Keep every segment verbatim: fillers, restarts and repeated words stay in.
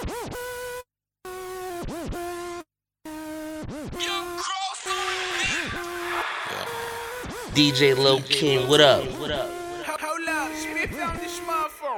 D J Low King, what up? What up? Hold up, spit down this smartphone.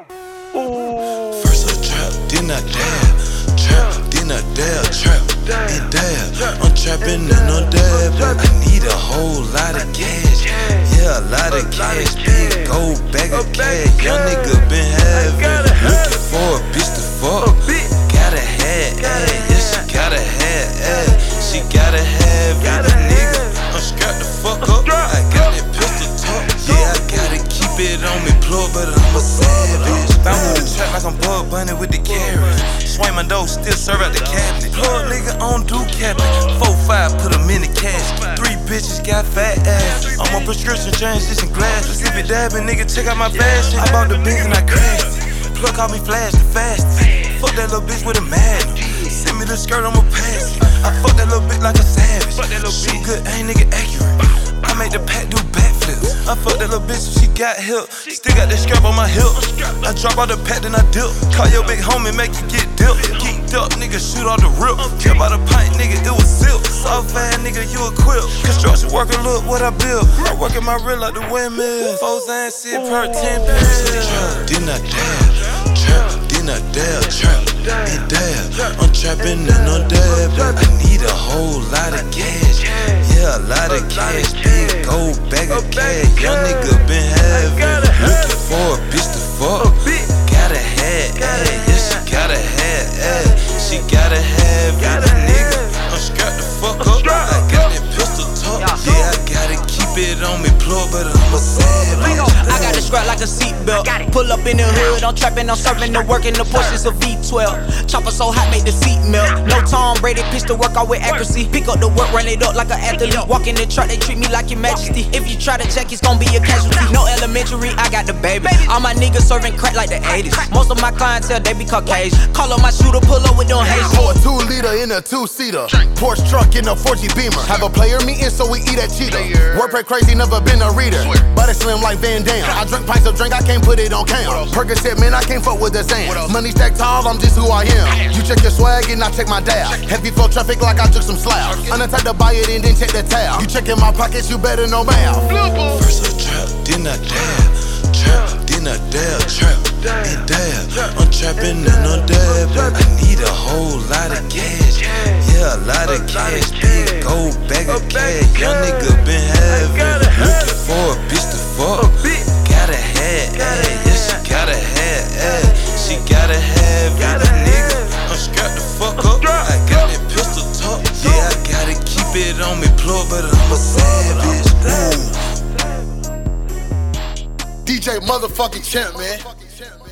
First a trap, then a dab, trap, then a dab, trap, and dab. I'm trapping and I'm dab. I need a whole lot of cash, yeah, a lot of cash. Big gold bag of cash, young nigga been having. Looking for a bitch to fuck, gotta have, yeah, she gotta have, she gotta have it. Nigga, I'm strapped the fuck up. I got that pistol talk, yeah, I gotta keep it on me, plug, but I'm a savage. Found with the trap like I'm Bug Bunny with the carrots. Swing my dough, still serve out the cabinet. Plug nigga on do cabinet. Four five, put them in the cash. Three bitches got fat ass. I'm on prescription, transition glasses. If it dabbing, nigga, check out my fashion. I bought the Benz and I crashed it. Plug called me Flash the fastest. Fuck that little bitch with a magnum. Send me the skirt, I'ma pass it. I fuck that little bitch like a savage. Shoot good, ain't nigga accurate. I make the pack do backflips. I fuck that little bitch if she got hip. Still got that scrap on my hip. I drop out the pack, then I dip. Call your big homie, make you get dipped. Geeked up, nigga, shoot all the rip. Trip out a pint, nigga, it was silk. Soft fast, nigga, you equipped. Construction worker, look what I built. I work in my real like the windmill. Foes and shit per ten pills. Then I dab, trap, then I dab, trap, and dab. I'm trapping and I'm dab. I need a whole lot of cash, yeah, a lot of cash. Big gold bag of cash, young nigga been having. Looking for a bitch to fuck, gotta have, yeah, she gotta have, she gotta have it. Nigga, I'm strapped the fuck up. I got that pistol talk, yeah, I gotta keep it on me, plug, but I'm a savage. I got it strapped like a seatbelt. Pull up in the hood, I'm trapping, I'm serving the work in the Porsches of V twelve. Chopper so hot, make the seat melt. No Tom Brady, pitch to work out with accuracy. Pick up the work, run it up like an athlete. Walk in the truck, they treat me like your majesty. If you try to check, it's gon' be a casualty. No elementary, I got the baby. All my niggas serving crack like the eighties. Most of my clientele, they be Caucasian. Call up my shooter, pull up with them Haitians. Pour a two liter in a two-seater. Porsche truck in a four G Beamer. Have a player meeting, so we eat at Cheetah. Wordplay crazy, never been a reader. But it's slim like Van Damme. I drink pints of drink, I can't put it on cam. Percocet, man, I can't fuck with the Zan. Money stacked tall, I'm just who I am. You check your swag and I check my dab. Heavy flow traffic like I took some slabs. Untied to buy it and then check the tab. You checking my pockets, you better know math. First a trap, then I dab, trap, then I dab, trap, and dab. I'm trapping and I'm dab. I need a whole lot of cash, yeah, a lot of cash. Big gold bag of cash, young nigga been having. Looking for a bitch to fuck, gotta have, yeah, she gotta have, she gotta have it. Nigga, I'm strapped the fuck up. I got that pistol talk, yeah, I gotta keep it on me, plug, but I'm a savage. Ooh. D J motherfucking Champ, man.